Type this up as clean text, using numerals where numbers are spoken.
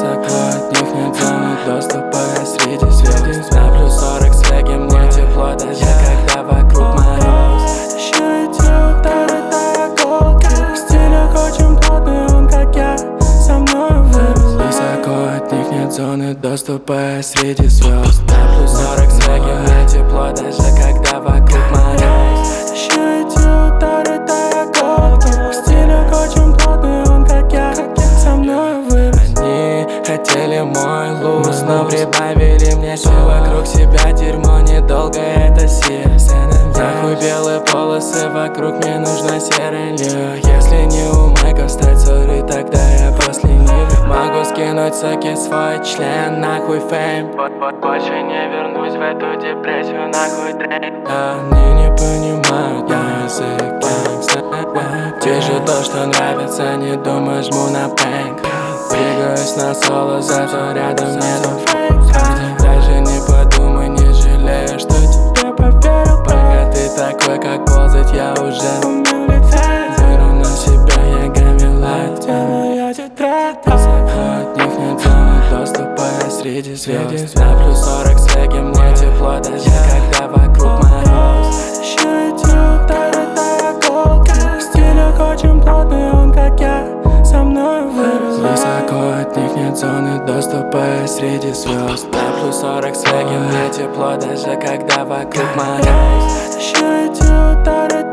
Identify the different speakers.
Speaker 1: Высоко от них нет зоны доступа, я среди звезд. На плюс 40 свеги мне тепло, даже когда вокруг мороз.
Speaker 2: Еще эти удары, да я голки. Стилек очень плотный, он как я, со мной вырос.
Speaker 1: Высоко от них нет зоны доступа, я среди звезд. На плюс 40 свеги мне тепло, даже когда вокруг мороз.
Speaker 2: Еще эти удары, да я голки. Стилек очень плотный, он как я, со мной вырос.
Speaker 1: Они хотели мой луз, но прибавили мне сил. Вокруг себя дерьмо, недолго это сил. Нахуй белые полосы, вокруг мне нужна серый льюх. Если не у Майка встать, сори, тогда я после них могу скинуть соки свой член, нахуй фейм. Больше не вернусь в эту депрессию, нахуй дрейн. Они не понимают мой язык гангста. Вижу то, что нравится, не думаю, жму на пэнк. Двигаюсь на соло, зато рядом нету фейка. Даже не подумай, не жалею, что тебе поверил. Пока ты такой, как ползать, я уже
Speaker 2: Умел летать,
Speaker 1: беру на себя, я гамилаю.
Speaker 2: делаю тетрадь.
Speaker 1: Высоко от них нет зоны доступа, я среди звезд. На плюс 40 свеги мне тепло, даже когда вокруг мороз.
Speaker 2: Еще эти удары, да я голки. Стилек очень плотный, он как я, со мной вырос.
Speaker 1: Высоко от них нет зоны доступа, я среди звезд. На плюс 40 свеги мне тепло, даже когда вокруг мороз.
Speaker 2: Еще эти удары,